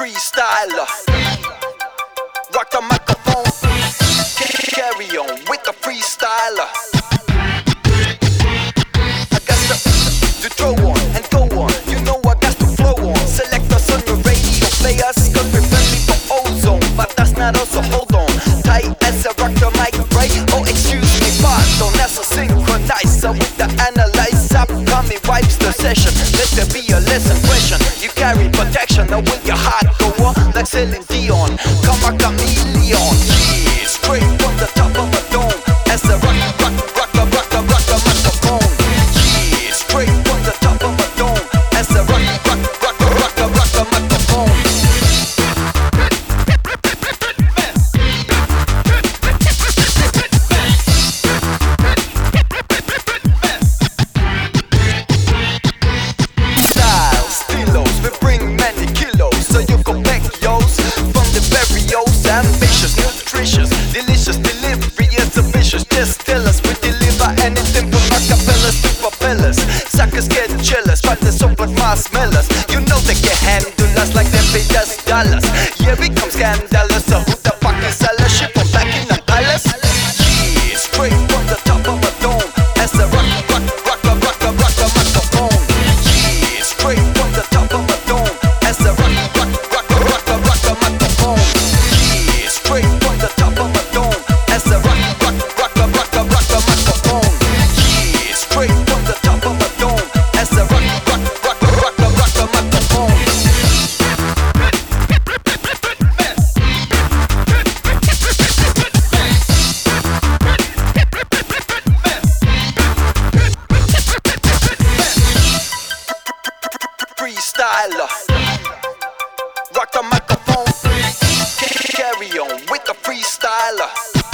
freestyler. Rock the microphone, carry on with the freestyler. I got to throw on and go on. You know I got to flow on. Select us on your radio players, cause we're friendly for ozone. But that's not us, so hold on. Tight as I rock the mic, right? Oh, excuse me, pardon. That's a synchronizer with the analyzer. Upcoming wipes the session. Let there be a lesson question. You carry protection, now will your heart go on? Like Celine Dion, come a chameleon. Yeah, straight from the top of a dome. As I rock the microphone. Yeah, straight from the top of a dome. As I rock the microphone. Styles, stilos, we bring many kilos, so you can pack yours from the various, ambitious, nutritious, delicious delivery is ambitious. Just tell us we deliver anything from acapellas to propellers. Suckers get jealous, but they're so but marshmallows. You know they can handle us like they pay us dollars. Yeah, we come scandalous, so who the fuck is sellers? Ship from Buckingham Palace. Yeah, straight from the top of a dome. As I rock the microphone. Yeah, straight from the top of a dome. As I rock the microphone. Yeah, straight from the top of a dome. As I rock the microphone. Yeah, straight from the top of a dome. As I rock the microphone. Freestyler. Rock the microphone. Carry on with the freestyler.